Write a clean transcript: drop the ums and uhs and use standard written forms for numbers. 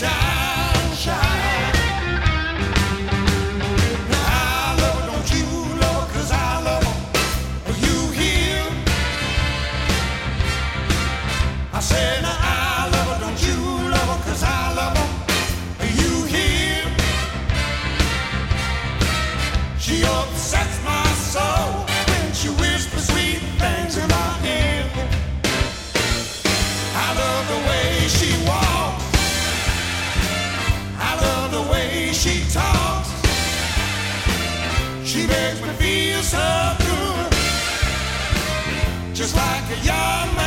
shine, shine. I love her, don't you love her, 'cause I love her. Are you here? I said, now I love her, don't you love her, 'cause I love her. Are you here? She upsets my soul when she whispers sweet things in my ear. I love the way she walks. I love the way she talks. She makes me feel so good, just like a young man.